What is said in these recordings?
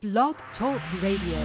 Blog Talk Radio.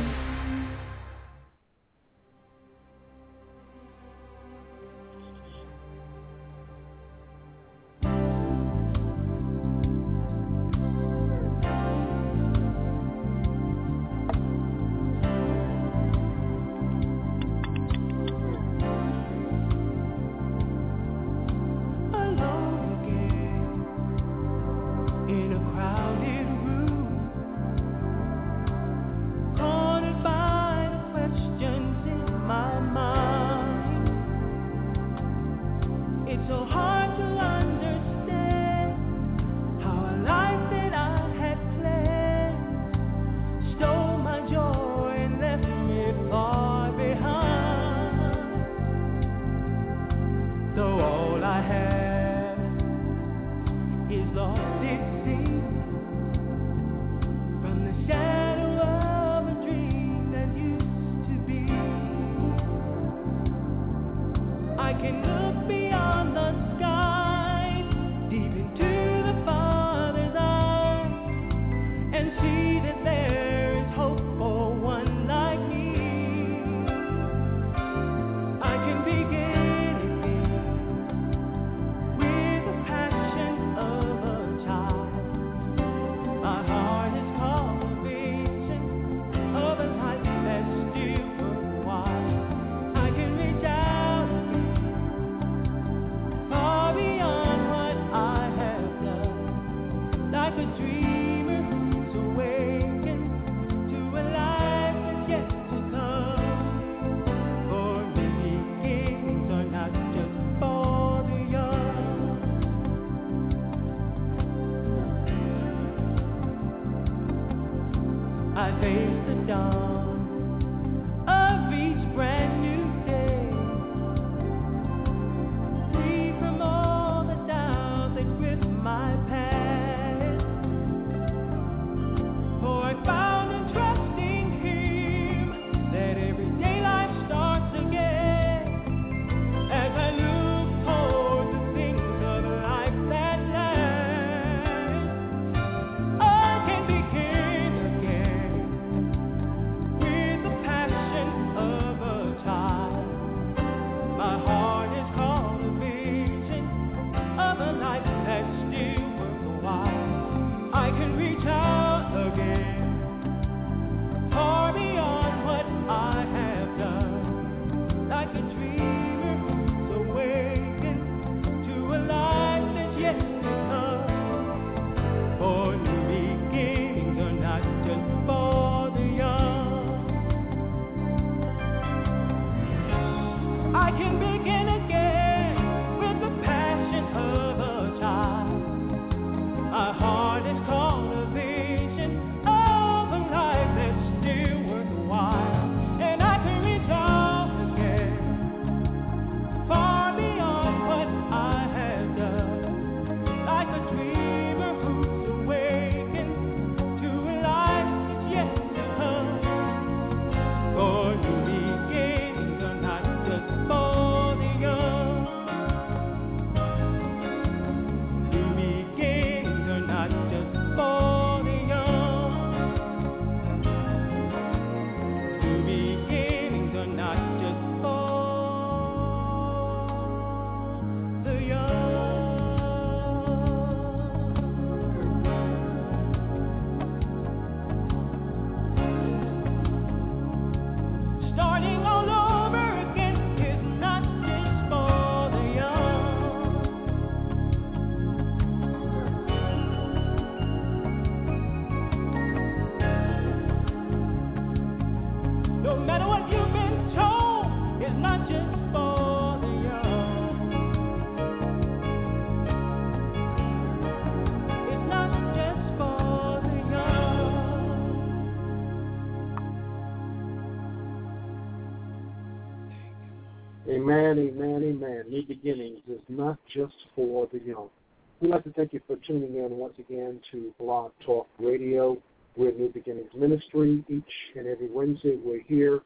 Amen, amen, amen. New beginnings is not just for the young. We'd like to thank you for tuning in once again to Blog Talk Radio. We're New Beginnings Ministry. Each and every Wednesday we're here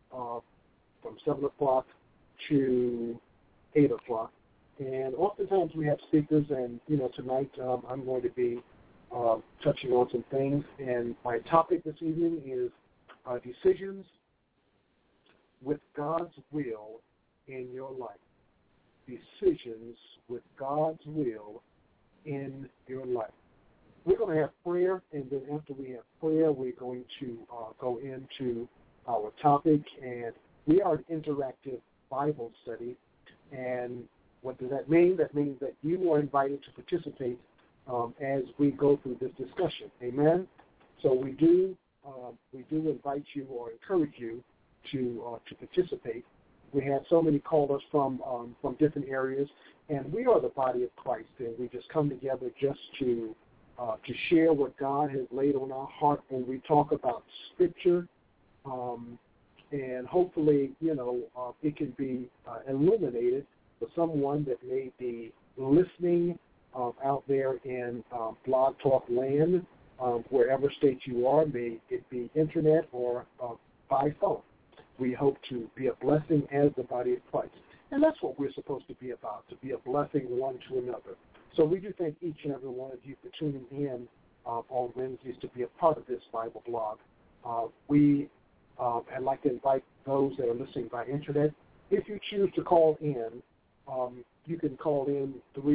from 7 o'clock to 8 o'clock. And oftentimes we have speakers, and, tonight I'm going to be touching on some things. And my topic this evening is decisions with God's will in your life. Decisions with God's will in your life. We're going to have prayer, and then after we have prayer, we're going to go into our topic. And we are an interactive Bible study. And what does that mean? That means that you are invited to participate as we go through this discussion. Amen? So we do invite you or encourage you to participate. We have so many callers from different areas, and we are the body of Christ, and we just come together just to share what God has laid on our heart when we talk about Scripture, and hopefully, it can be illuminated for someone that may be listening out there in Blog Talk land, wherever state you are, may it be internet or by phone. We hope to be a blessing as the body of Christ. And that's what we're supposed to be about, to be a blessing one to another. So we do thank each and every one of you for tuning in on Wednesdays to be a part of this Bible blog. I'd like to invite those that are listening by internet. If you choose to call in, you can call in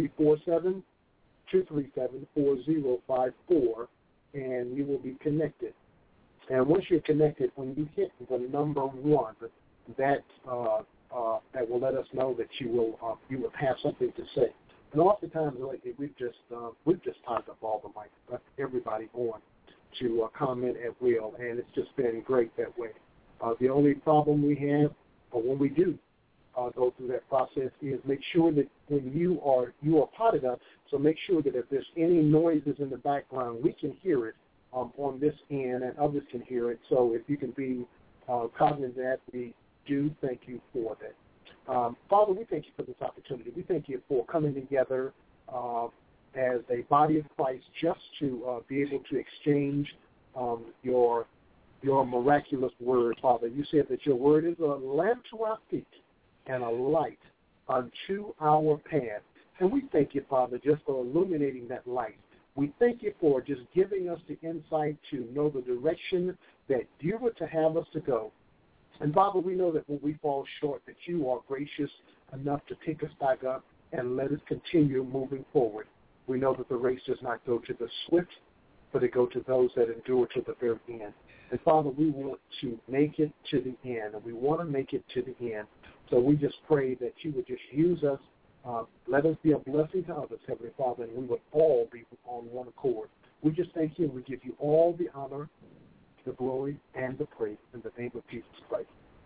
347-237-4054, and you will be connected. And once you're connected, when you hit the number 1, that will let us know that you will have something to say. And oftentimes lately, we've just tied up all the mic, left everybody on to comment at will, and it's just been great that way. The only problem we have, or when we do go through that process, is make sure that when you are potted up. So make sure that if there's any noises in the background, we can hear it on this end, and others can hear it. So if you can be cognizant of that, we do thank you for that. Father, we thank you for this opportunity. We thank you for coming together as a body of Christ just to be able to exchange your miraculous word, Father. You said that your word is a lamp to our feet and a light unto our path. And we thank you, Father, just for illuminating that light. We thank you for just giving us the insight to know the direction that you were to have us to go. And, Father, we know that when we fall short, that you are gracious enough to pick us back up and let us continue moving forward. We know that the race does not go to the swift, but it goes to those that endure to the very end. And, Father, we want to make it to the end, and we want to make it to the end. So we just pray that you would just use us. Let us be a blessing to others, Heavenly Father, and we would all be on one accord. We just thank you, and we give you all the honor, the glory, and the praise in the name of Jesus Christ.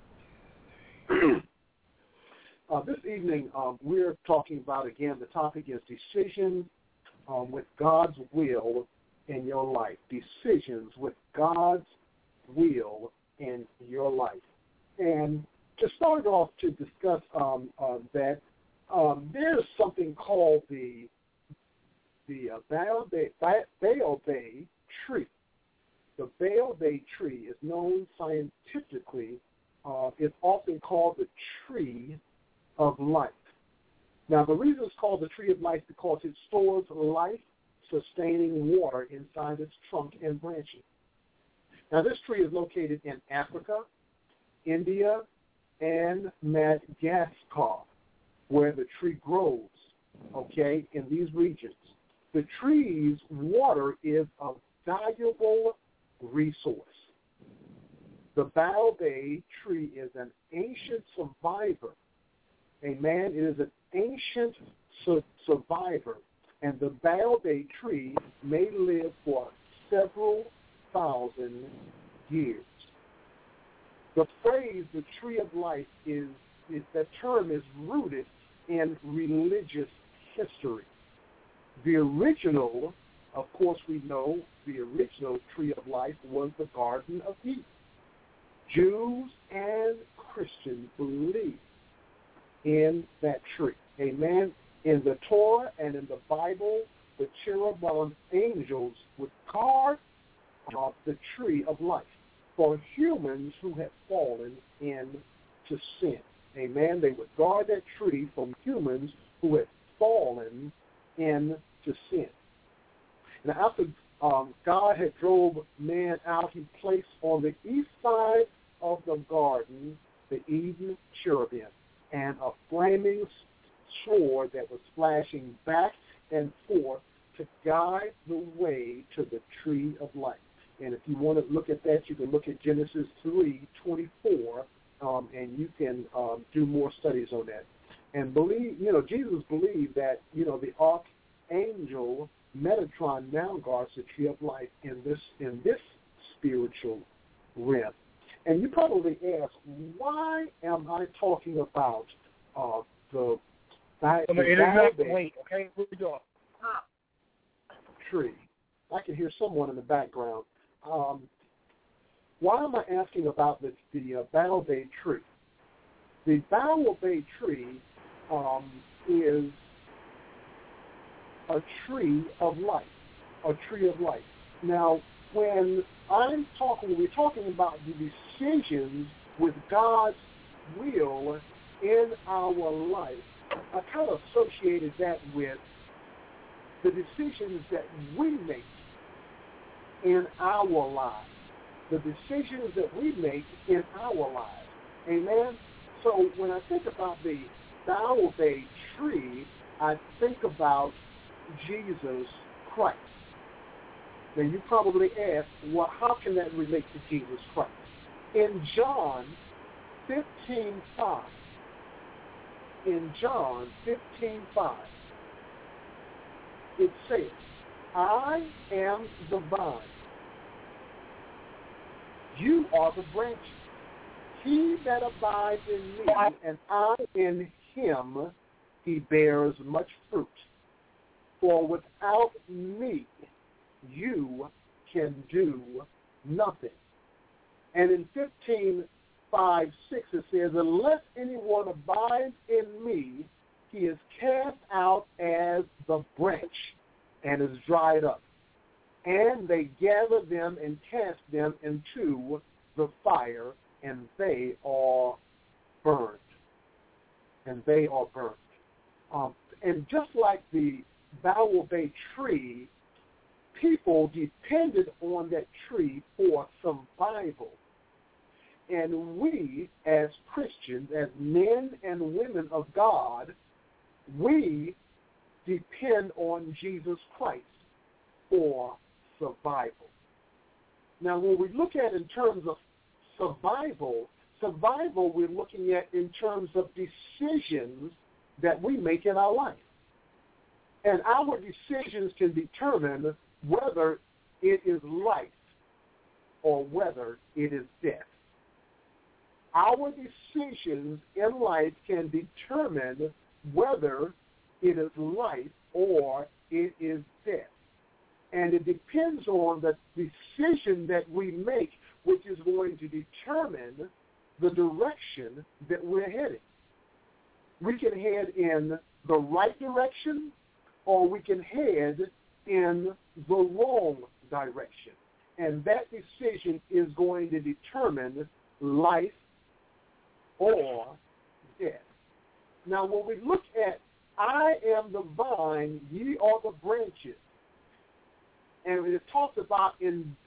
This evening, we're talking about, again, the topic is decisions with God's will in your life. Decisions with God's will in your life. And to start off to discuss that, there's something called the Baal Bay tree. The Baal Bay tree is known scientifically. It's often called the tree of life. Now, the reason it's called the tree of life is because it stores life-sustaining water inside its trunk and branches. Now, this tree is located in Africa, India, and Madagascar, where the tree grows, okay, in these regions. The tree's water is a valuable resource. The Baal Bay tree is an ancient survivor. Amen. It is an ancient survivor, and the Baal Bay tree may live for several thousand years. The phrase, the tree of life, that term is rooted in religious history. The original, of course we know, the original tree of life was the Garden of Eden. Jews and Christians believe in that tree. Amen. In the Torah and in the Bible, the cherubim angels would guard the tree of life for humans who had fallen into sin. Amen. They would guard that tree from humans who had fallen into sin. Now, after God had drove man out, he placed on the east side of the garden the Eden cherubim and a flaming sword that was flashing back and forth to guide the way to the tree of life. And if you want to look at that, you can look at Genesis 3:24, and you can do more studies on that. And Jesus believed that, the archangel Metatron now guards the tree of life in this spiritual realm. And you probably ask, why am I talking about the wait, okay, where we go? Tree? I can hear someone in the background. Why am I asking about the Baalbek tree? The Baalbek tree is a tree of life, a tree of life. Now, when we're talking about the decisions with God's will in our life, I kind of associated that with the decisions that we make in our lives, the decisions that we make in our lives. Amen? So when I think about the Baalbek tree, I think about Jesus Christ. Now you probably ask, well, how can that relate to Jesus Christ? In John 15:5, it says, I am the vine. You are the branches. He that abides in me, and I in him, he bears much fruit. For without me, you can do nothing. And in 15:5-6, it says, unless anyone abides in me, he is cast out as the branch and is dried up. And they gather them and cast them into the fire, and they are burned. And just like the Baalbek tree, people depended on that tree for survival. And we, as Christians, as men and women of God, we depend on Jesus Christ for survival. Now, when we look at in terms of survival we're looking at in terms of decisions that we make in our life. And our decisions can determine whether it is life or whether it is death. Our decisions in life can determine whether it is life or it is death. And it depends on the decision that we make, which is going to determine the direction that we're heading. We can head in the right direction, or we can head in the wrong direction. And that decision is going to determine life or death. Now, when we look at, I am the vine, ye are the branches, and it talks about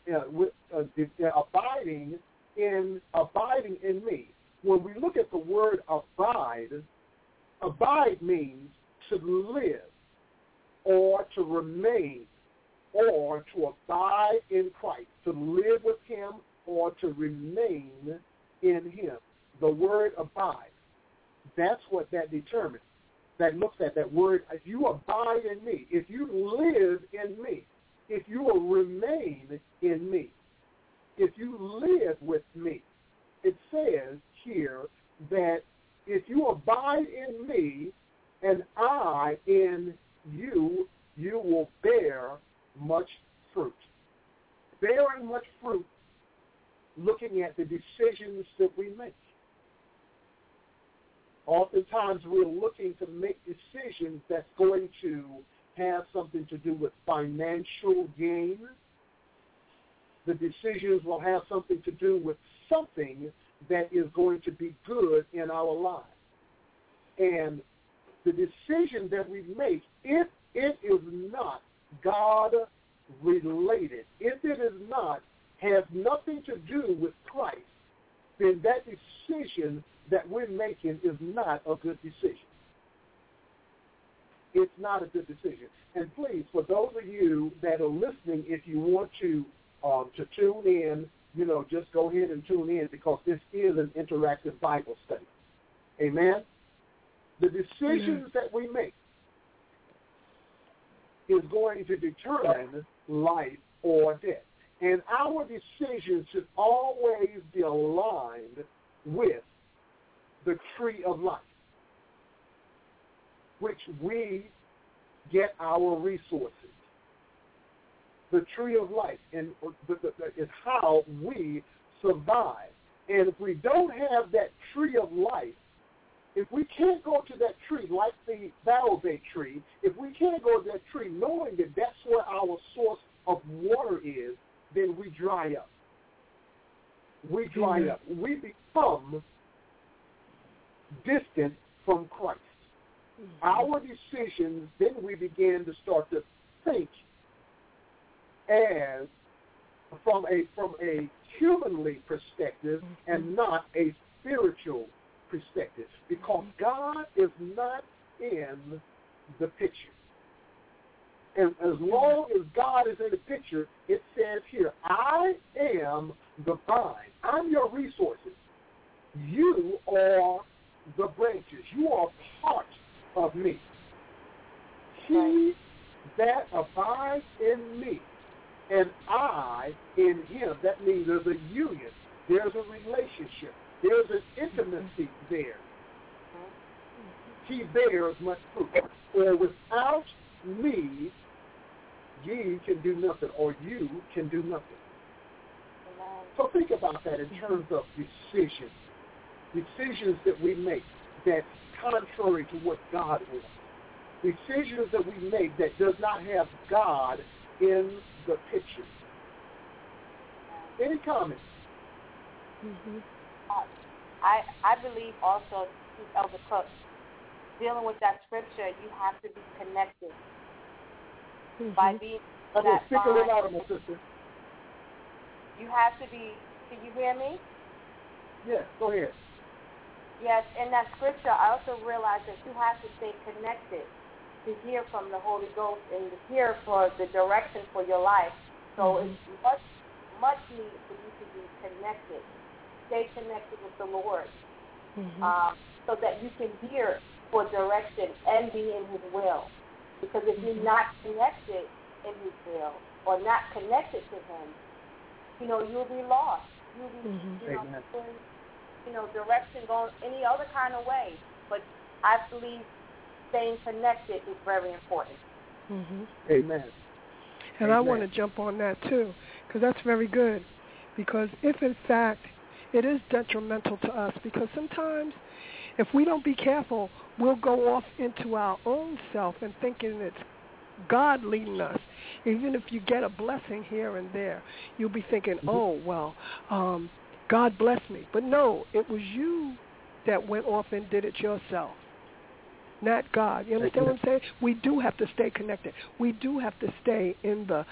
abiding in me. When we look at the word abide means to live or to remain or to abide in Christ, to live with him or to remain in him. The word abide, that's what that determines. That looks at that word, if you abide in me, if you live in me, if you will remain in me, if you live with me, it says here that if you abide in me and I in you, you will bear much fruit. Bearing much fruit, looking at the decisions that we make. Oftentimes we're looking to make decisions that's going to have something to do with financial gain. The decisions will have something to do with something that is going to be good in our lives. And the decision that we make, if it is not God related, if it is not, has nothing to do with Christ, then that decision that we're making is not a good decision. It's not a good decision. And please, for those of you that are listening, if you want to tune in, just go ahead and tune in, because this is an interactive Bible study. Amen? The decisions that we make is going to determine life or death. And our decisions should always be aligned with the tree of life, which we get our resources. The tree of life is how we survive. And if we don't have that tree of life, if we can't go to that tree like the baobab tree, if we can't go to that tree knowing that that's where our source of water is, then we dry up. We dry up. We become distant from Christ. Our decisions, then we begin to start to think as from a humanly perspective and not a spiritual perspective, because God is not in the picture. And as long as God is in the picture, it says here, I am the vine. I'm your resources. You are the branches. You are part of me. He that abides in me and I in him, that means there's a union. There's a relationship. There's an intimacy there. He bears much fruit. For without me, ye can do nothing, or you can do nothing. So think about that in terms of decisions. Decisions that we make that's contrary to what God wants. Decisions that we make that does not have God in the picture. Any comments? Mm-hmm. I believe also, Elder Cook, dealing with that scripture, you have to be connected. By being that speak a little louder, my sister. You have to be, can you hear me? Yes, go ahead. Yes, in that scripture, I also realize that you have to stay connected to hear from the Holy Ghost and to hear for the direction for your life. So it's much needed for you to be connected. Stay connected with the Lord so that you can hear for direction and be in his will. Because if you're not connected in his will or not connected to him, you'll be lost. You'll be, direction going any other kind of way. But I believe staying connected is very important. Amen. And I want to jump on that too, because that's very good. Because if in fact it is detrimental to us, because sometimes if we don't be careful, we'll go off into our own self and thinking it's God leading us. Even if you get a blessing here and there, you'll be thinking, God blessed me. But no, it was you that went off and did it yourself, not God. You understand what I'm saying? We do have to stay connected. We do have to stay in the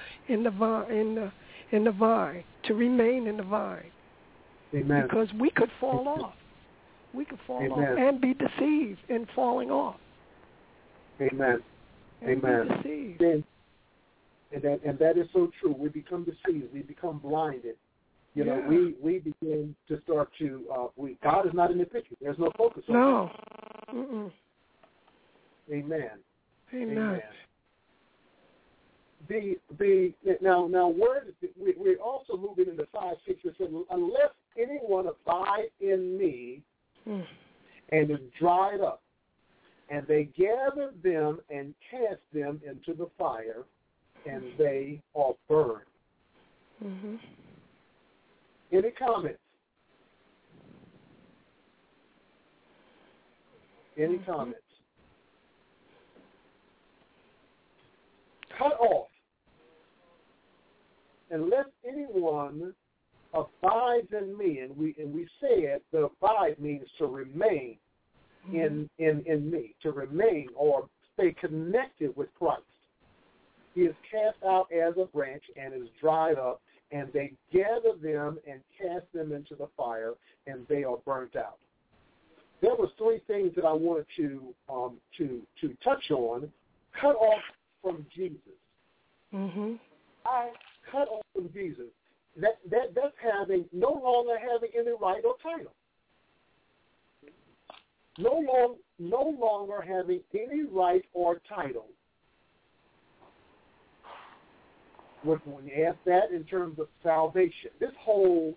vine, to remain in the vine. Amen. Because we could fall off. We could fall off and be deceived in falling off. Amen. Amen. Be deceived. And that is so true. We become deceived. We become blinded. We begin to start to. God is not in the picture. There's no focus on him. Amen. Amen. Now we're also moving into 5:6. It says, unless anyone abide in me and is dried up, and they gather them and cast them into the fire, and they are burned. Any comments? Any comments? Cut off. Unless anyone abides in me, and we said the abide means to remain in me, to remain or stay connected with Christ. He is cast out as a branch and is dried up, and they gather them and cast them into the fire, and they are burnt out. There was three things that I wanted to touch on. Cut off from Jesus. Mm-hmm. Cut off from Jesus. That's no longer having any right or title. No longer having any right or title. When you ask that in terms of salvation, our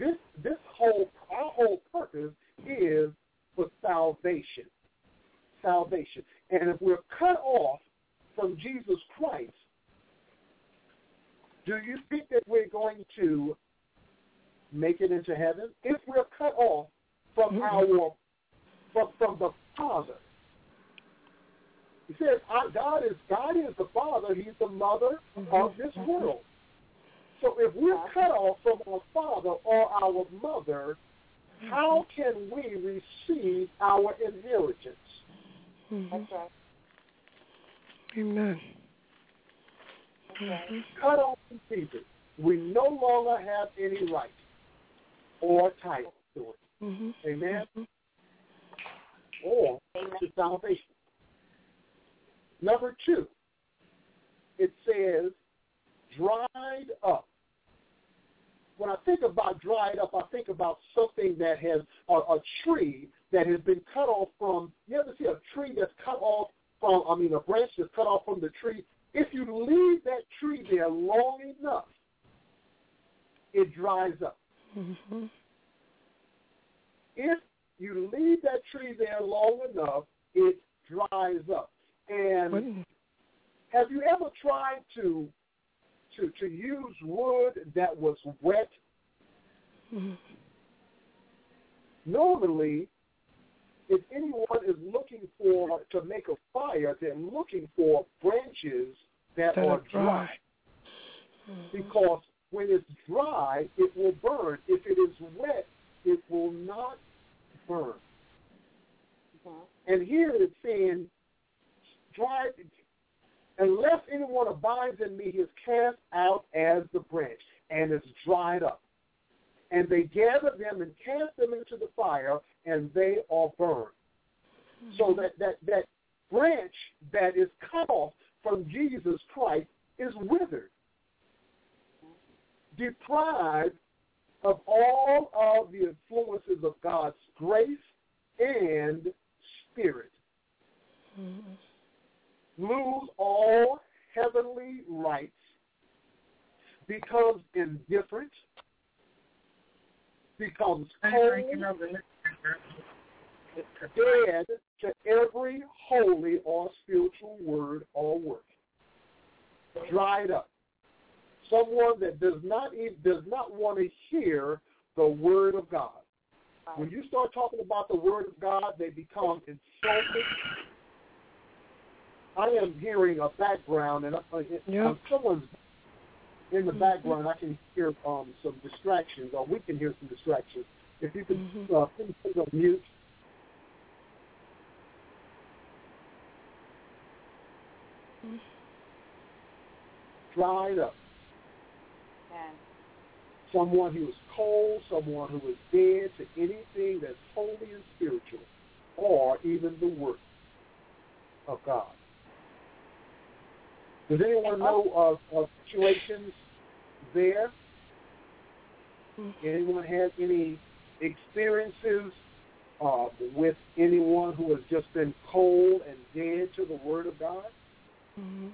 whole purpose is for salvation. Salvation. And if we're cut off from Jesus Christ, do you think that we're going to make it into heaven? If we're cut off from from the Father. He says God is the Father. He's the mother of this world. So if we're cut off from our Father or our mother, how can we receive our inheritance? That's right. Amen. Cut off from Jesus. We no longer have any right or title to it. Amen? Or to salvation. Number 2, it says dried up. When I think about dried up, I think about something that has a tree that has been cut off from. You ever see a tree that's cut off from? A branch that's cut off from the tree. If you leave that tree there long enough, it dries up. Mm-hmm. If you leave that tree there long enough, it dries up. And have you ever tried to use wood that was wet? Mm-hmm. Normally, if anyone is looking to make a fire, they're looking for branches that are dry. Because when it's dry, it will burn. If it is wet, it will not burn. And here it's saying, dried, unless anyone abides in me, he is cast out as the branch and is dried up. And they gather them and cast them into the fire, and they are burned. So that branch that is cut off from Jesus Christ is withered, deprived of all of the influences of God's grace and Spirit. Lose all heavenly rights, becomes indifferent, becomes cold, dead to every holy or spiritual word or work. Dried up. Someone that does not want to hear the word of God. When you start talking about the word of God, they become insulted. I am hearing a background, and someone's in the background. I can hear some distractions, or we can hear some distractions. If you could please put on mute. Dried up. Someone who is cold, someone who is dead to anything that's holy and spiritual, or even the work of God. Does anyone know of situations there? Anyone have any experiences with anyone who has just been cold and dead to the Word of God? Mm-hmm.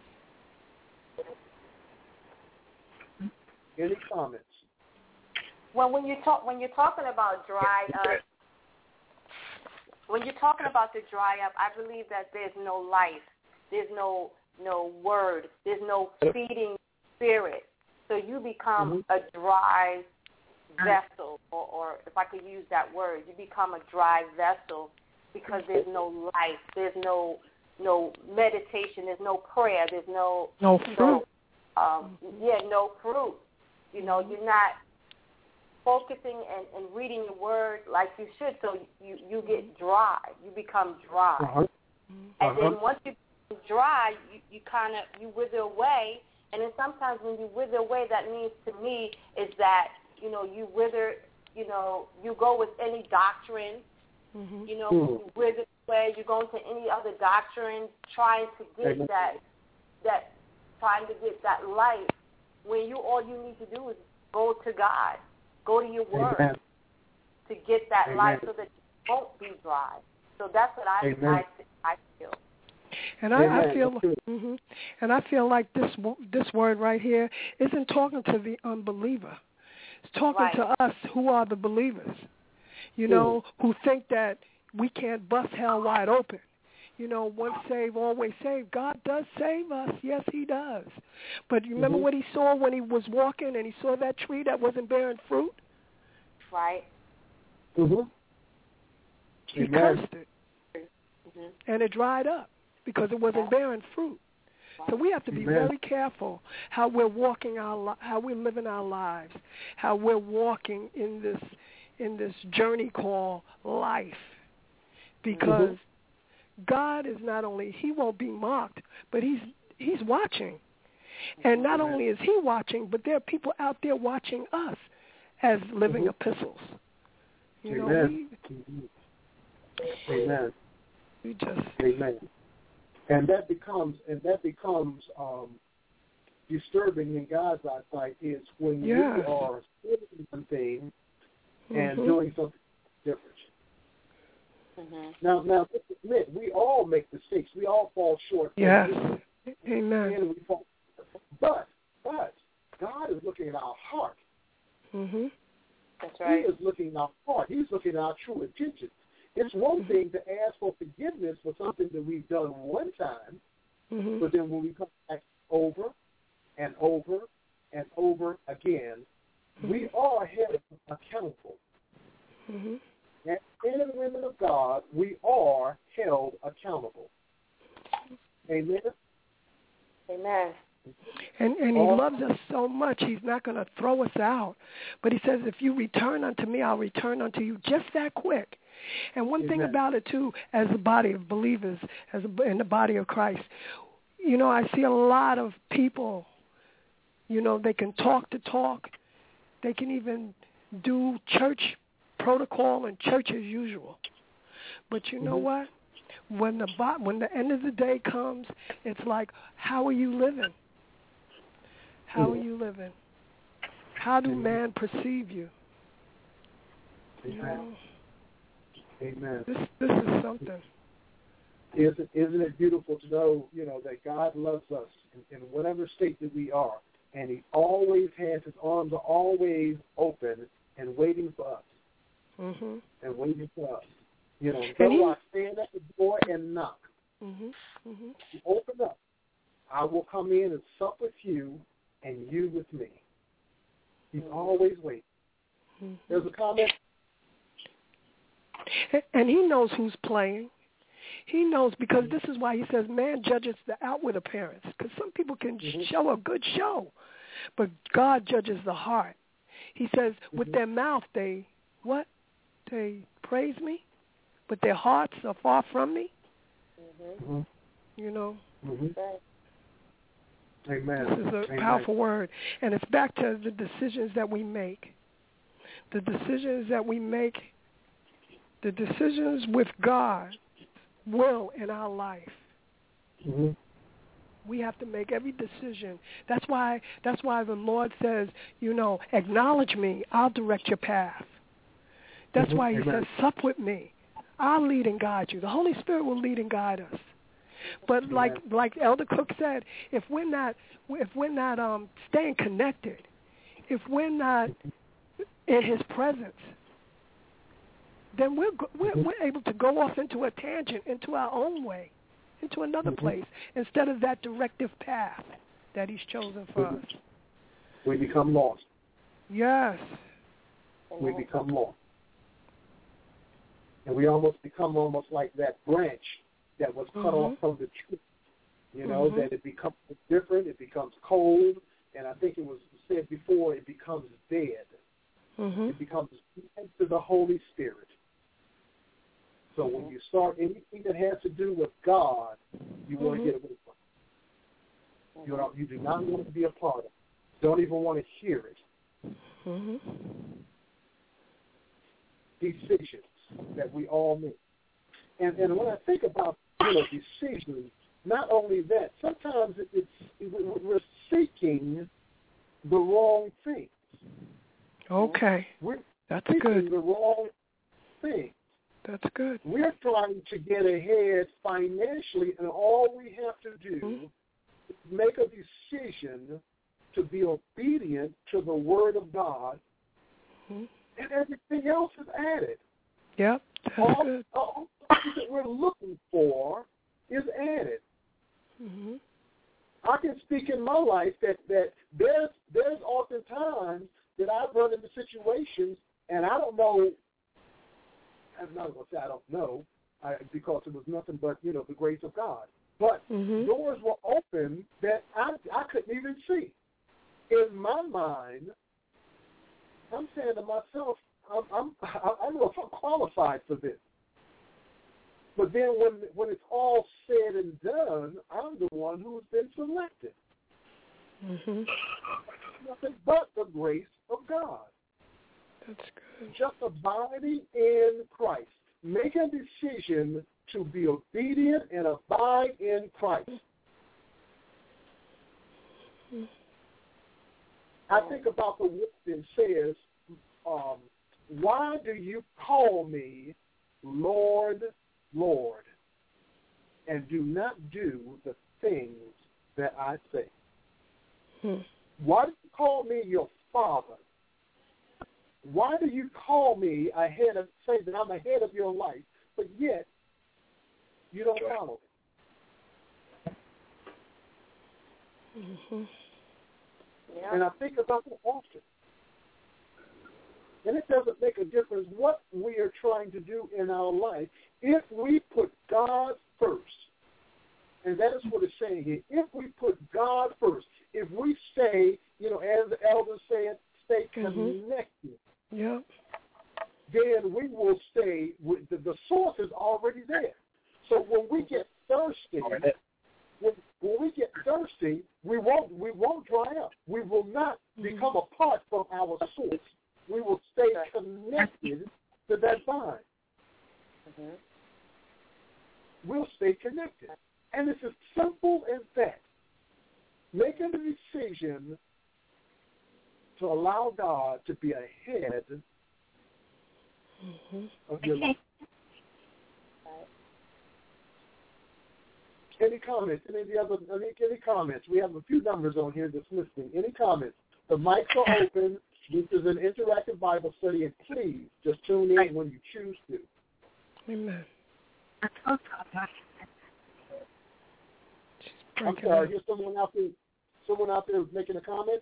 Any comments? Well, when you're talking about dried up, when you're talking about the dry up, I believe that there's no life, there's no word, there's no feeding spirit. So you become a dry vessel, or if I could use that word, you become a dry vessel because there's no life, there's no meditation, there's no prayer, there's no fruit. No fruit. You're not focusing and reading the word like you should, so you get dry. You become dry. And then once you dry, you wither away. And then sometimes when you wither away, that means to me is that, you wither, you go with any doctrine, you wither away, you go into any other doctrine trying to get that life, when all you need to do is go to God, go to your word to get that life so that you won't be dry. So that's what I feel. And I feel, and I feel like this word right here isn't talking to the unbeliever. It's talking to us who are the believers, who think that we can't bust hell wide open. Once saved, always saved. God does save us. Yes, he does. But you remember what he saw when he was walking and he saw that tree that wasn't bearing fruit? Right. He cursed it. And it dried up because it wasn't bearing fruit. So we have to be very careful how we're walking how we're living our lives, how we're walking in this journey called life. Because God is not only, he won't be mocked, but he's watching. And not only is he watching, but there are people out there watching us as living epistles. Amen. Amen. And that becomes disturbing in God's eyesight is when we are saying something and doing something different. Now, let's admit, we all make mistakes. We all fall short. Yes. Amen. But God is looking at our heart. That's right. He is looking at our heart. He's looking at our true intentions. It's one thing to ask for forgiveness for something that we've done one time, but then when we come back over and over and over again, we are held accountable. And men and women of God, we are held accountable. Amen? Amen. And he loves us so much, he's not going to throw us out. But he says, if you return unto me, I'll return unto you just that quick. And one thing about it, too, as a body of believers, in the body of Christ, I see a lot of people, they can talk the talk. They can even do church protocol and church as usual. But you know what? When the end of the day comes, it's like, how are you living? How are you living? How do man perceive you? Amen. This is something. Isn't it beautiful to know, that God loves us in whatever state that we are, and he always has, his arms are always open and waiting for us. And waiting for us. So I stand at the door and knock. You open up. I will come in and sup with you and you with me. He's always waiting. There's a comment. And he knows who's playing. He knows, because this is why he says man judges the outward appearance. Because some people can show a good show, but God judges the heart. He says with their mouth they praise me, but their hearts are far from me. Amen. This is a powerful word. And it's back to the decisions that we make. The decisions that we make, the decisions with God's will in our life. We have to make every decision. That's why the Lord says, acknowledge me, I'll direct your path. That's why he says, sup with me. I'll lead and guide you. The Holy Spirit will lead and guide us. But like Elder Cook said, if we're not staying connected, if we're not in his presence, then we're able to go off into a tangent, into our own way, into another place, instead of that directive path that he's chosen for us. We become lost. Yes. We become lost. And we become almost like that branch that was cut off from the tree. That it becomes different, it becomes cold, and I think it was said before, it becomes dead. It becomes dead to the Holy Spirit. So when you start anything that has to do with God, you want to get away from it. You do not want to be a part of it. Don't even want to hear it. Decisions that we all make. And when I think about decisions, not only that, sometimes we're seeking the wrong things. Okay. That's good. The wrong things. That's good. We're trying to get ahead financially, and all we have to do is make a decision to be obedient to the Word of God, and everything else is added. Yep, that's good. All that we're looking for is added. I can speak in my life that there's oftentimes that I've run into situations, and I don't know. I'm not going to say I don't know, because it was nothing but the grace of God. But doors were open that I couldn't even see. In my mind, I'm saying to myself, I don't know if I'm qualified for this. But then when it's all said and done, I'm the one who's been selected. Nothing but the grace of God. That's good. Just abiding in Christ. Make a decision to be obedient and abide in Christ. I think about the word that says, why do you call me Lord, Lord, and do not do the things that I say? Why do you call me your Father? Why do you call me say that I'm ahead of your life, but yet you don't follow me? And I think about it often. And it doesn't make a difference what we are trying to do in our life if we put God first. And that is what it's saying here. If we put God first, if we stay, as the elders said, stay connected, then we will stay with the source is already there. So when we get thirsty, when we get thirsty, we won't dry up. We will not become apart from our source. We will stay connected to that vine. We'll stay connected. And it's as simple as that. Making the decision to allow God to be ahead of your life. Any comments? Any comments? We have a few numbers on here that's listening. Any comments? The mics are open. This is an interactive Bible study, and please just tune in when you choose to. Amen. I'm sorry. Here's someone out there making a comment.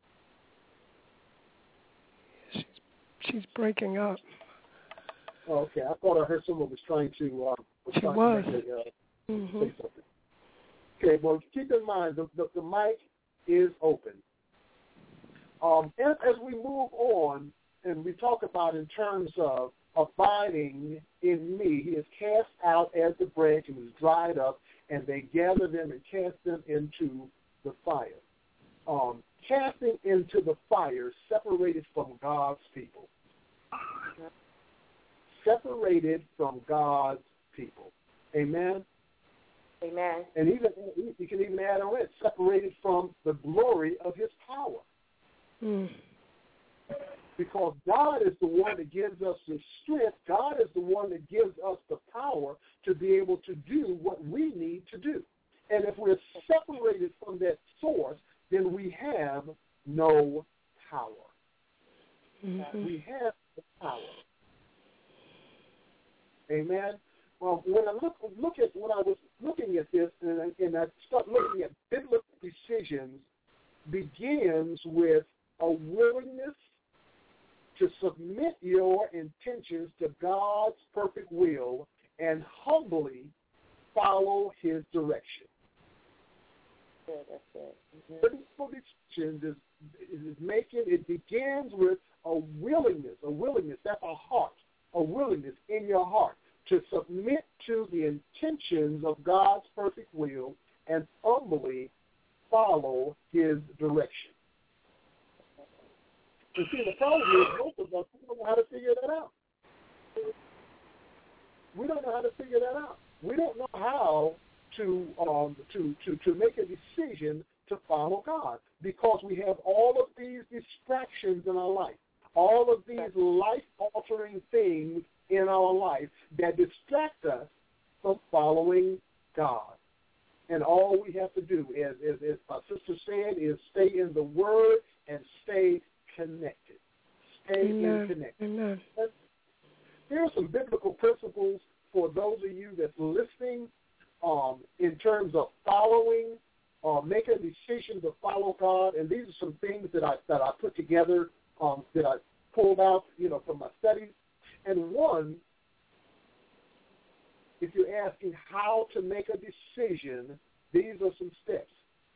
She's breaking up. Oh, okay. I thought I heard someone was trying to. Say something. Okay. Well, keep in mind the mic is open. As we move on and we talk about in terms of abiding in me, he is cast out as the branch and is dried up, and they gather them and cast them into the fire. Casting into the fire separated from God's people. Separated from God's people. Amen? Amen. And even you can even add on it, separated from the glory of his power. Because God is the one that gives us the strength. God is the one that gives us the power to be able to do what we need to do. And if we're separated from that source, then we have no power. We have no power. Amen. Well, when I when I was looking at this, and I start looking at biblical decisions, begins with a willingness to submit your intentions to God's perfect will and humbly follow his direction. Yeah, that's it. Biblical decisions it begins with a willingness, that's a heart, a willingness in your heart to submit intentions of God's perfect will and humbly follow his direction. And see, the problem is most of us, we don't know how to figure that out. We don't know how to figure that out. We don't know how to make a decision to follow God because we have all of these distractions in our life, all of these life-altering things in our life that distract us from following God. And all we have to do, as our sister said, is stay in the Word and stay connected. Stay connected. Amen. There are some biblical principles for those of you that's listening in terms of following or making a decision to follow God. And these are some things that I put together, that I pulled out, from my studies. And one, if you're asking how to make a decision, these are some steps.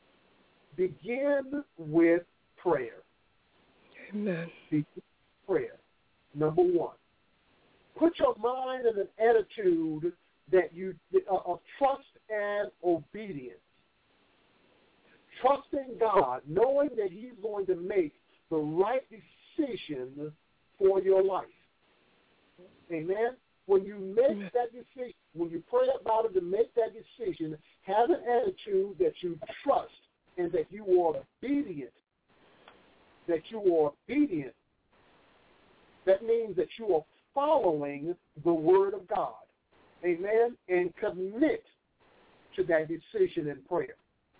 Begin with prayer. Amen. Begin with prayer. Number one. Put your mind in an attitude of trust and obedience. Trusting God, knowing that he's going to make the right decision for your life. Amen? When you make that decision, when you pray about it to make that decision, have an attitude that you trust and that you are obedient. That you are obedient. That means that you are following the Word of God. Amen? And commit to that decision in prayer.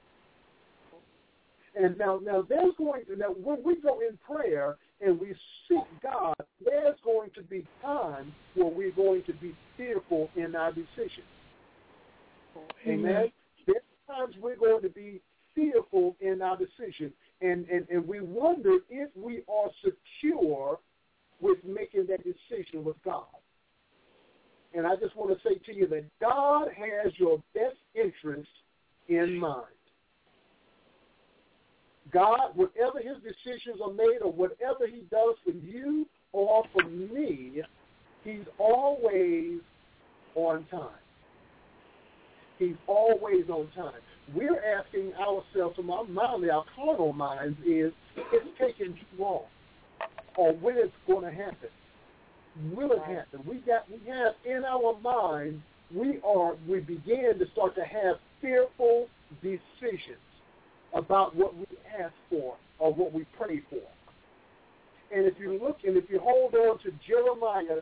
And now when we go in prayer and we seek God, there's going to be times where we're going to be fearful in our decisions. Amen? There's times we're going to be fearful in our decision. And we wonder if we are secure with making that decision with God. And I just want to say to you that God has your best interest in mind. God, whatever his decisions are made or whatever he does for you or for me, he's always on time. He's always on time. We're asking ourselves, our carnal minds is, it's taking too long. Or when it's going to happen. Will it happen? We have in our minds, we begin to start to have fearful decisions about what we ask for or what we pray for. And if you hold on to Jeremiah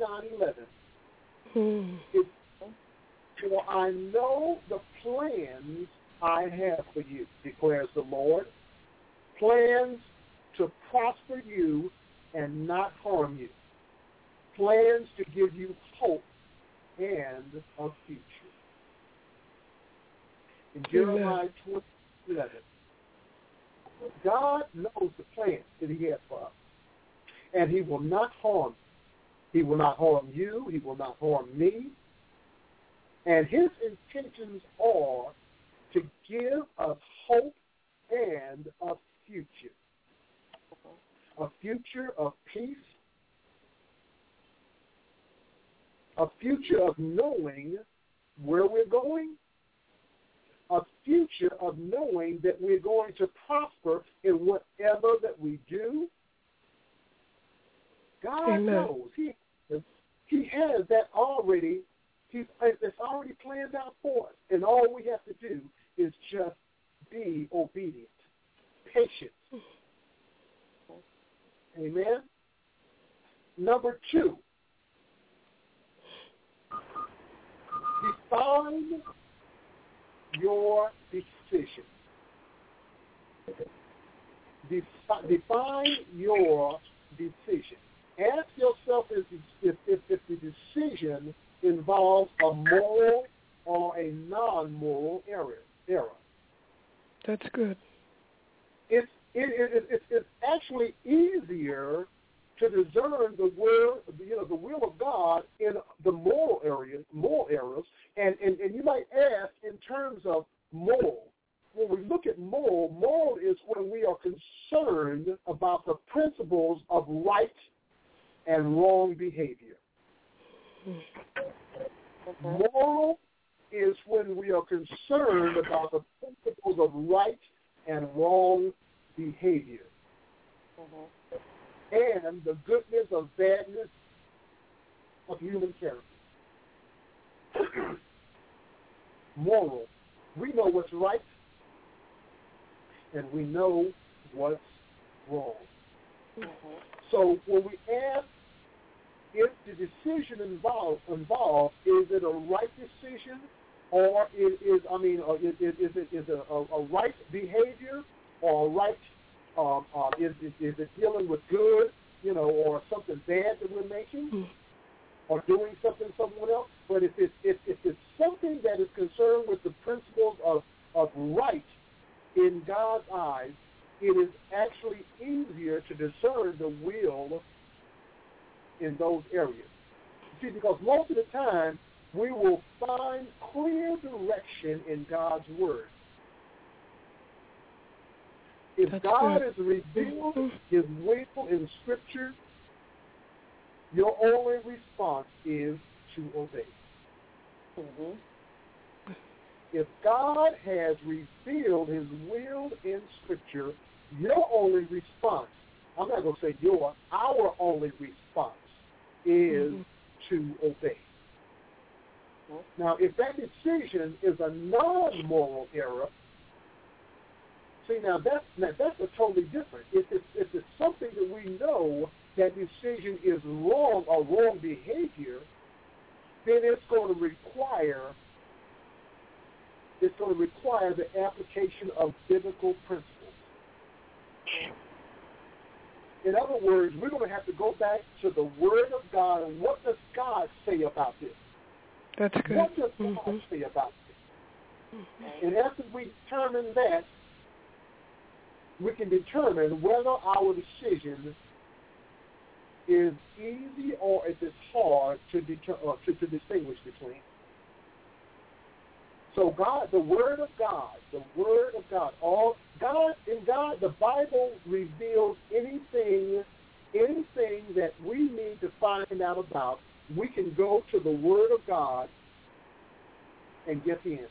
29:11, for I know the plans I have for you, declares the Lord, plans to prosper you and not harm you, plans to give you hope and a future. In Jeremiah 20:11, God knows the plans that he has for us, and he will not harm. He will not harm you. He will not harm me. And his intentions are to give us hope and a future. A future of peace, a future of knowing where we're going, a future of knowing that we're going to prosper in whatever that we do. God knows. He has that already. It's already planned out for us. And all we have to do is just be obedient, patient. Amen. Number 2, define your decision. Define your decision. Ask yourself if the decision involves a moral or a non-moral error. That's good. It's actually easier to discern the will of God in the moral errors, and you might ask in terms of moral. When we look at moral is when we are concerned about the principles of right and wrong behavior. Moral is when we are concerned about the principles of right and wrong behavior and the goodness or badness of human character. Moral. We know what's right and we know what's wrong. So when we ask if the decision involved, is it a right decision, or is it a right behavior, or a right is it dealing with good, or something bad that we're making, or doing something to someone else? But if it's something that is concerned with the principles of right in God's eyes, it is actually easier to discern the will in those areas. See, because most of the time, we will find clear direction in God's Word. If God has revealed His will in Scripture, your only response is to obey. If God has revealed His will in Scripture, your only response, I'm not going to say our only response is to obey. Now, if that decision is a non-moral error, see, now that's a totally different. If it's something that we know that decision is wrong or wrong behavior, then it's going to require the application of biblical principles. In other words, we're going to have to go back to the Word of God and what does God say about this? That's good. What does God say about this? And after we determine that, we can determine whether our decision is easy or if it's hard to distinguish between. So the Word of God, the Bible reveals anything that we need to find out about. We can go to the Word of God and get the answer.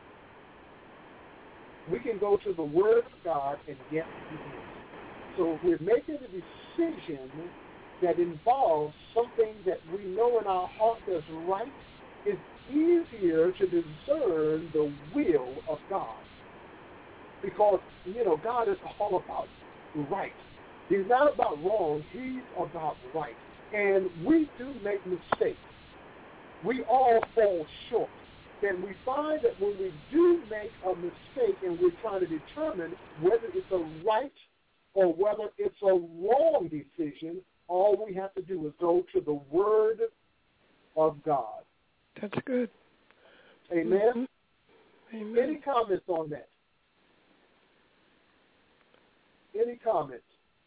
We can go to the Word of God and get the answer. So if we're making a decision that involves something that we know in our heart is right, it's easier to discern the will of God. Because, God is all about right. He's not about wrong. He's about right. And we do make mistakes. We all fall short. And we find that when we do make a mistake and we're trying to determine whether it's a right or whether it's a wrong decision, all we have to do is go to the Word of God. That's good. Amen? Amen. Any comments on that? Any comments?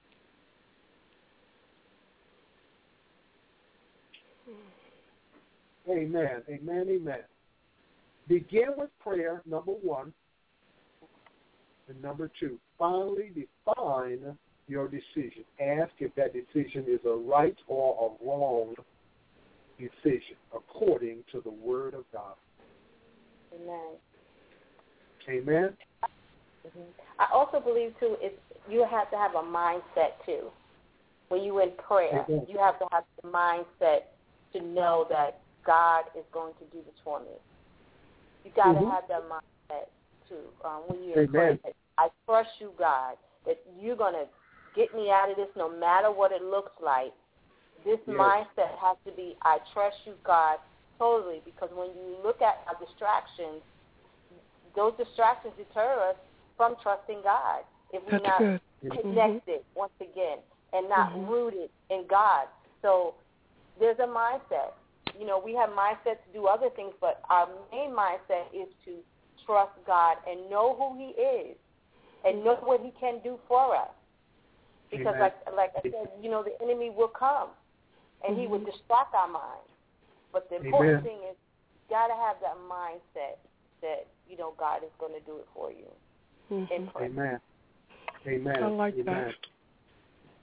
Amen. Amen. Amen. Begin with prayer, number one. And number two, finally define your decision. Ask if that decision is a right or a wrong decision according to the Word of God. Amen. Amen. I also believe, too, you have to have a mindset, too. When you're in prayer, you have to have the mindset to know that God is going to do this for me. You got to have that mindset, too, when you're in prayer. I trust you, God, that you're going to get me out of this no matter what it looks like. This mindset has to be, I trust you, God, totally, because when you look at our distractions, those distractions deter us from trusting God if we're not connected, once again, and not rooted in God. So there's a mindset. We have mindsets to do other things, but our main mindset is to trust God and know who He is and know what He can do for us. Because, like I said, the enemy will come and he will distract our minds. But the important thing is you got to have that mindset that, God is going to do it for you. In prayer. Amen. Amen. I like that.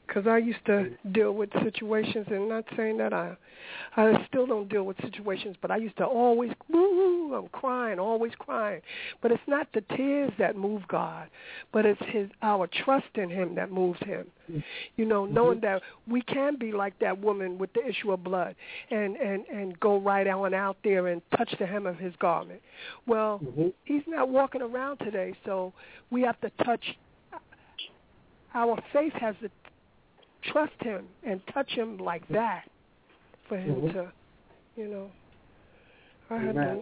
because I used to deal with situations, and not saying that I still don't deal with situations, but I used to always, I'm crying, always crying. But it's not the tears that move God, but it's our trust in him that moves him. You know, knowing that we can be like that woman with the issue of blood and go right on out there and touch the hem of his garment. Well, he's not walking around today, so we have to touch. Our faith has to trust him and touch him like that for him to, you know. I had to.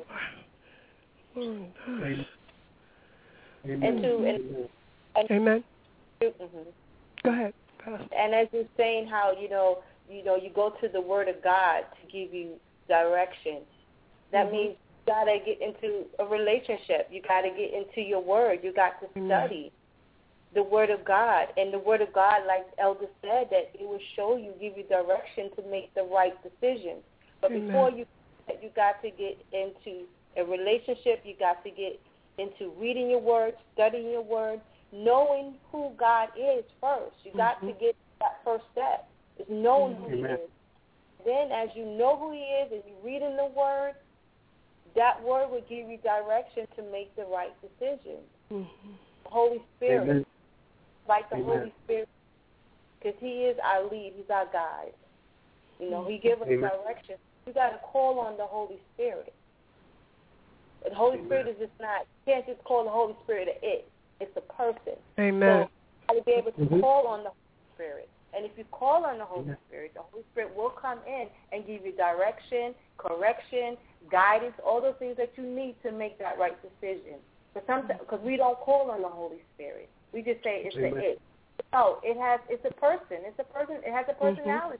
Amen. Go ahead, Pastor. And as you're saying how, you go to the Word of God to give you direction. That means you got to get into a relationship. You got to get into your Word. You got to study the Word of God. And the Word of God, like Elder said, that it will show you, give you direction to make the right decision. But before you got to get into a relationship. You got to get into reading your Word, studying your Word, knowing who God is first. You got to get that first step, is knowing who He is. Then as you know who He is and you read in the Word, that Word will give you direction to make the right decision. The Holy Spirit, like the Holy Spirit, because He is our lead. He's our guide. You know, He gives us direction. You got to call on the Holy Spirit. The Holy Spirit is just not, you can't just call the Holy Spirit a it. It's a person. Amen. So you got to be able to call on the Holy Spirit. And if you call on the Holy Spirit, the Holy Spirit will come in and give you direction, correction, guidance, all those things that you need to make that right decision. Because we don't call on the Holy Spirit. We just say it's the it. No, it's a person. It's a person. It has a personality.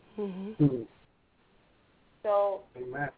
So. Amen.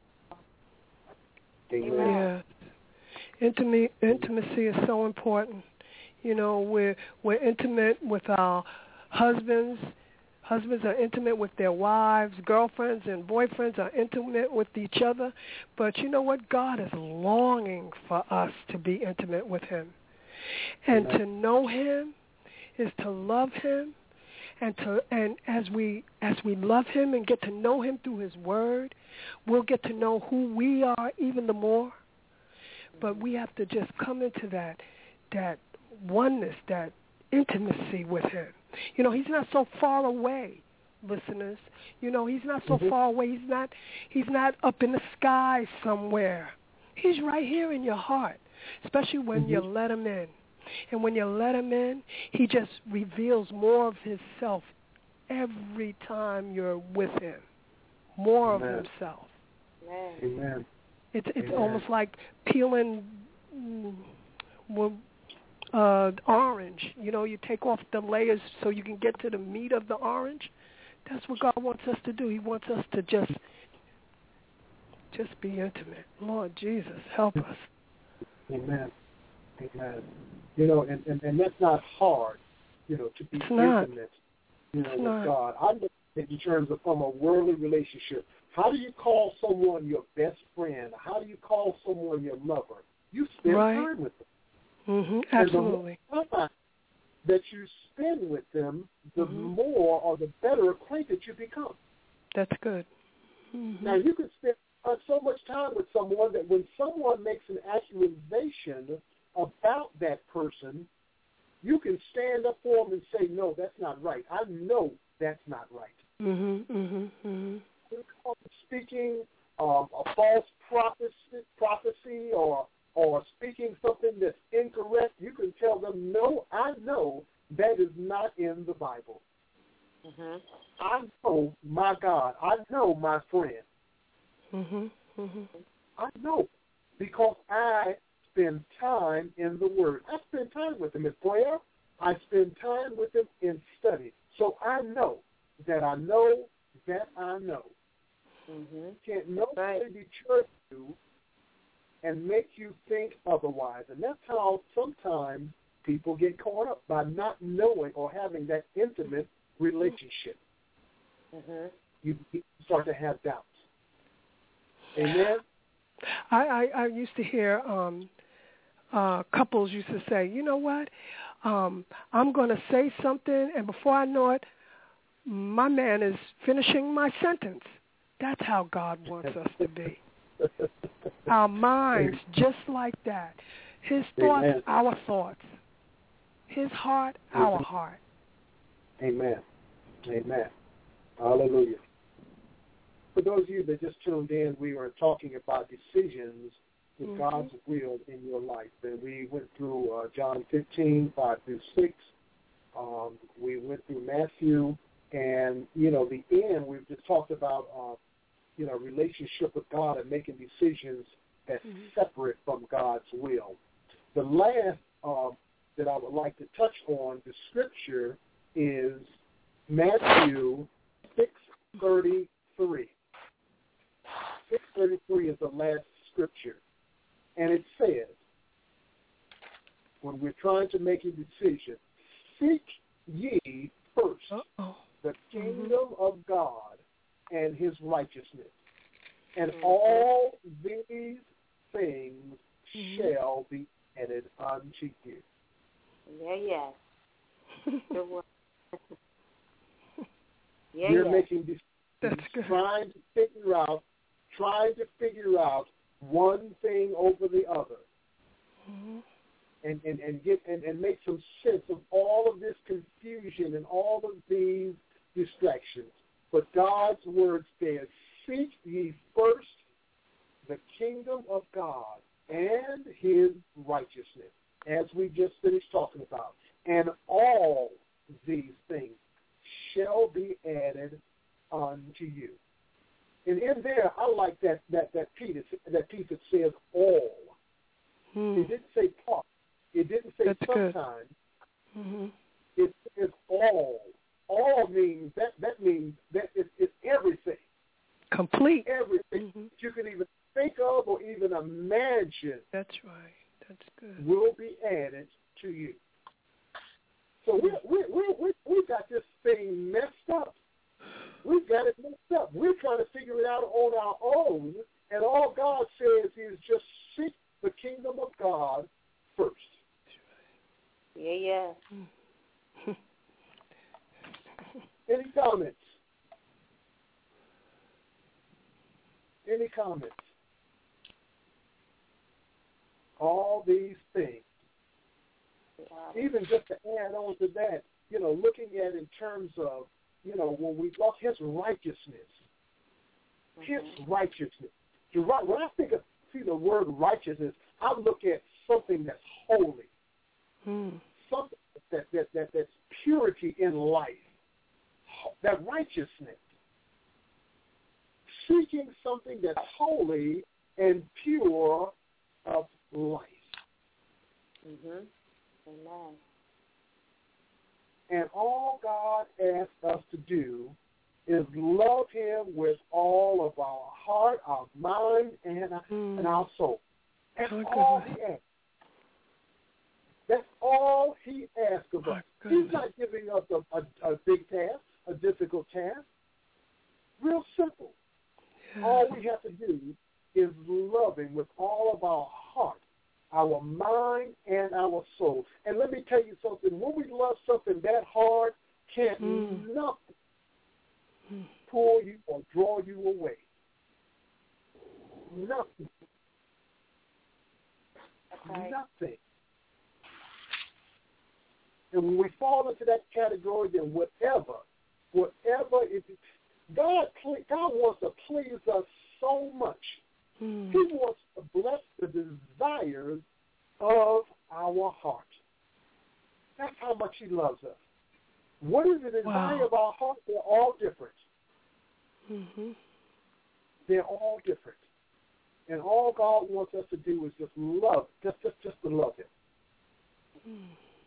Yeah. Intimacy is so important. You know, we're intimate with our husbands. Husbands are intimate with their wives. Girlfriends and boyfriends are intimate with each other. But you know what? God is longing for us to be intimate with Him. And to know Him is to love Him. And as we love Him and get to know Him through His Word, we'll get to know who we are even the more. But we have to just come into that oneness, that intimacy with Him. You know, He's not so far away, listeners. You know, He's not so far away. He's not up in the sky somewhere. He's right here in your heart, especially when you let Him in. And when you let Him in, He just reveals more of Himself every time you're with Him. More of Himself. Amen. It's almost like peeling orange. You know, you take off the layers so you can get to the meat of the orange. That's what God wants us to do. He wants us to just be intimate. Lord Jesus, help us. Amen. Amen. You know, and that's not hard, you know, to be intimate, you know, with God. I look at it in terms of from a worldly relationship. How do you call someone your best friend? How do you call someone your lover? You spend time with them. Absolutely. And the more time that you spend with them, the more or the better acquainted you become. That's good. Now, you can spend so much time with someone that when someone makes an accusation about that person, you can stand up for them and say, no, that's not right. I know that's not right. Speaking a false prophecy or speaking something that's incorrect, you can tell them, no, I know that is not in the Bible. I know my God. I know my friend. I know because I spend time in the Word. I spend time with Him in prayer. I spend time with Him in study. So I know that I know that I know. Can't nobody deter you and make you think otherwise. And that's how sometimes people get caught up by not knowing or having that intimate relationship. You start to have doubts. Amen? I used to hear couples used to say, you know what, I'm going to say something, and before I know it, my man is finishing my sentence. That's how God wants us to be. Our minds, just like that. His thoughts, Amen. our thoughts. His heart, our heart. Amen. Amen. Hallelujah. For those of you that just tuned in, we were talking about decisions with God's will in your life. And we went through John 15, 5 through 6. We went through Matthew. And, the end, we've just talked about, relationship with God and making decisions that's separate from God's will. The last that I would like to touch on, the scripture, is Matthew 6:33. 6:33 is the last scripture. And it says, when we're trying to make a decision, seek ye first the kingdom of God and his righteousness, and all these things shall be added unto you. Yes. You're making decisions, trying to figure out one thing over the other, and make some sense of all of this confusion and all of these distractions. But God's word says, seek ye first the kingdom of God and his righteousness, as we just finished talking about. And all these things shall be added unto you. And in there, I like that piece that says all. It didn't say part. It didn't say sometimes. It says all. All means that means that it's everything. Complete. Everything that you can even think of or even imagine. That's right. That's good. Will be added to you. So we got this thing messed up. We've got it messed up. We're trying to figure it out on our own, and all God says is just seek the kingdom of God first. Yeah. Any comments? Any comments? All these things. Even just to add on to that, looking at in terms of, when we look his righteousness. His righteousness. When I see the word righteousness, I look at something that's holy. Something that's purity in life. That righteousness. Seeking something that's holy and pure of life. Amen. And all God asks us to do is love him with all of our heart, our mind, and our soul. That's all he asks. That's all he asks of us. He's not giving us a big task, a difficult task. Real simple. Yeah. All we have to do is love him with all of our heart, our mind, and our soul. And let me tell you something. When we love something that hard, can't nothing pull you or draw you away. Nothing. Okay. Nothing. And when we fall into that category, then whatever it is, God wants to please us so much. He wants to bless the desires of our heart. That's how much he loves us. What is the desire of our heart? They're all different. They're all different. And all God wants us to do is just love, just to love him.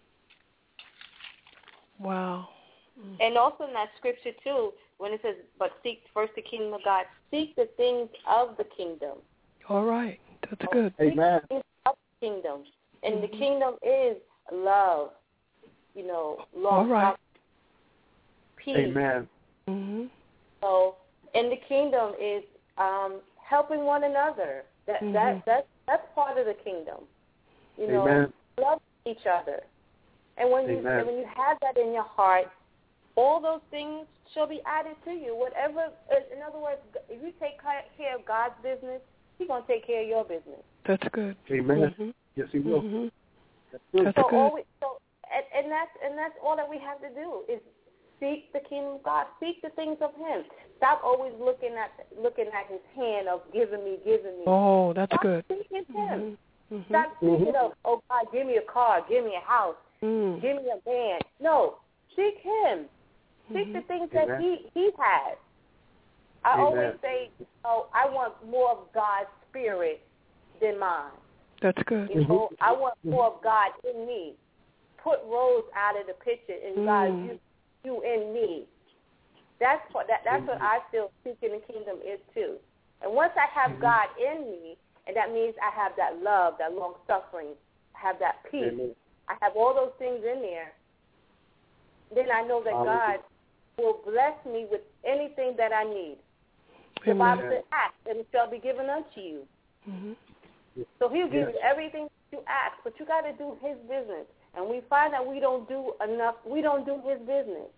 Wow. And also in that scripture, too, when it says, but seek first the kingdom of God, seek the things of the kingdom. All right. That's good. Amen. Seek the things of the kingdom. And the kingdom is love, long peace. Amen. So, and the kingdom is helping one another. That's part of the kingdom. Amen. Love each other. And when you have that in your heart, all those things shall be added to you. Whatever, in other words, if you take care of God's business, He's going to take care of your business. That's good. Amen. Mm-hmm. Yes, He will. Mm-hmm. That's good. That's good. And that's all that we have to do is seek the kingdom of God. Seek the things of Him. Stop always looking at His hand of giving me. Oh, that's Stop good. seeking Him. Mm-hmm. Stop thinking of, oh God, give me a car, give me a house, give me a man. No, seek Him. Seek the things that He has. I always say, I want more of God's spirit than mine. That's good. You know, I want more of God in me. Put Rose out of the picture, and God, you in me. That's what I feel seeking the kingdom is too. And once I have God in me, and that means I have that love, that long suffering, I have that peace, I have all those things in there, then I know that God will bless me with anything that I need. The Bible says, ask, and it shall be given unto you. Mm-hmm. So He'll give you everything you ask, but you got to do His business. And we find that we don't do enough. We don't do His business.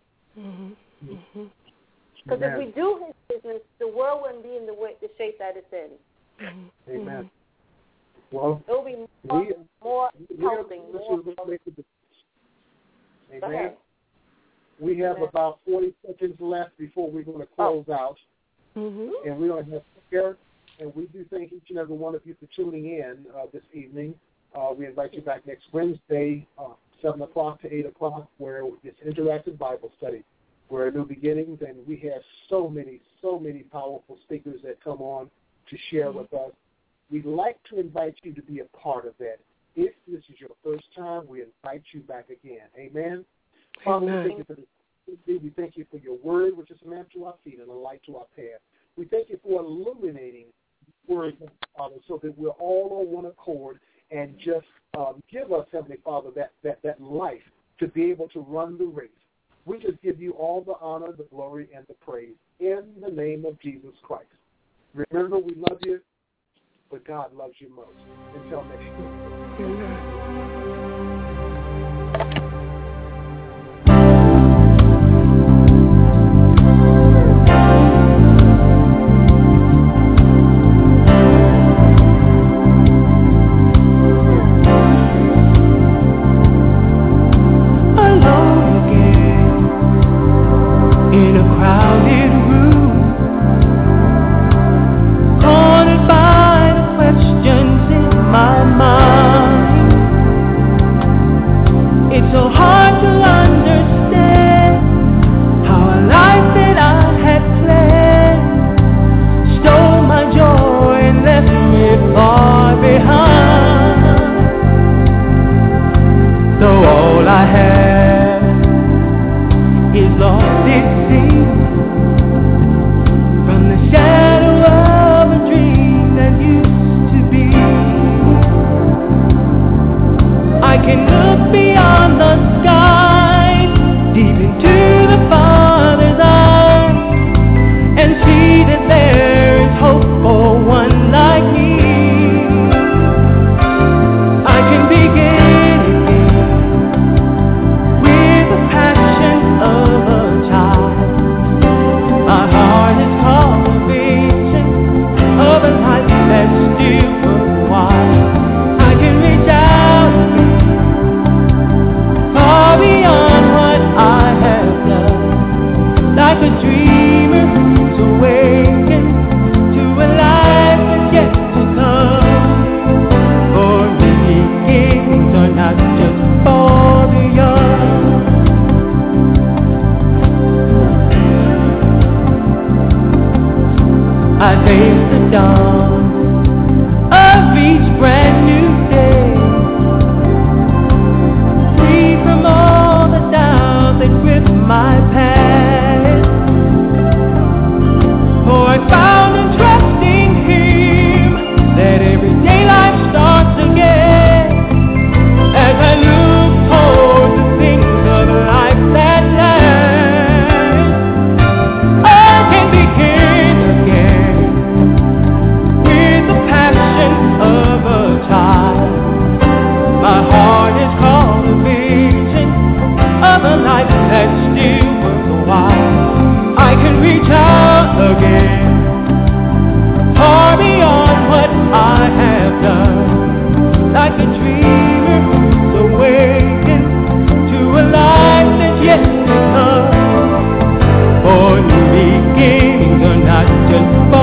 Because if we do His business, the world wouldn't be in the shape that it's in. Amen. Well, it will be more helping. Amen. We have about 40 seconds left before we're going to close out. And we're going to have prayer. And we do thank each and every one of you for tuning in this evening. We invite you back next Wednesday, 7 o'clock to 8 o'clock, where it's interactive Bible study. We're at New Beginnings, and we have so many powerful speakers that come on to share with us. We'd like to invite you to be a part of that. If this is your first time, we invite you back again. Amen. Father, we thank you for this. We thank you for your word, which is a lamp to our feet and a light to our path. We thank you for illuminating the word, Father, so that we're all on one accord and just give us, Heavenly Father, that life to be able to run the race. We just give you all the honor, the glory, and the praise in the name of Jesus Christ. Remember, we love you, but God loves you most. Until next time. My heart is called a vision. not just